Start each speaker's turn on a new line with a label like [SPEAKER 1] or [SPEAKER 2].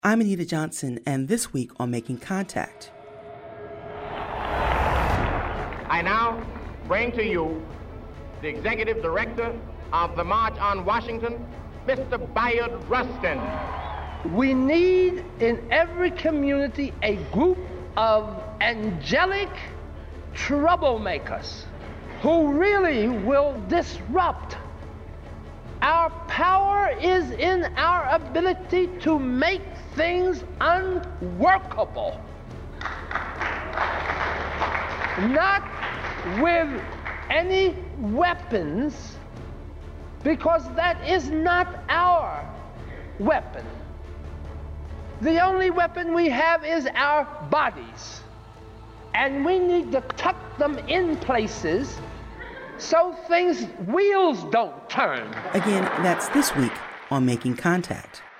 [SPEAKER 1] I'm Anita Johnson, and this week on Making Contact.
[SPEAKER 2] I now bring to you the Executive Director of the March on Washington, Mr. Bayard Rustin.
[SPEAKER 3] We need in every community a group of angelic troublemakers who really will disrupt. Our power is in our ability to make things unworkable. Not with any weapons, because that is not our weapon. The only weapon we have is our bodies. And we need to tuck them in places so wheels don't turn.
[SPEAKER 1] Again, that's this week on Making Contact.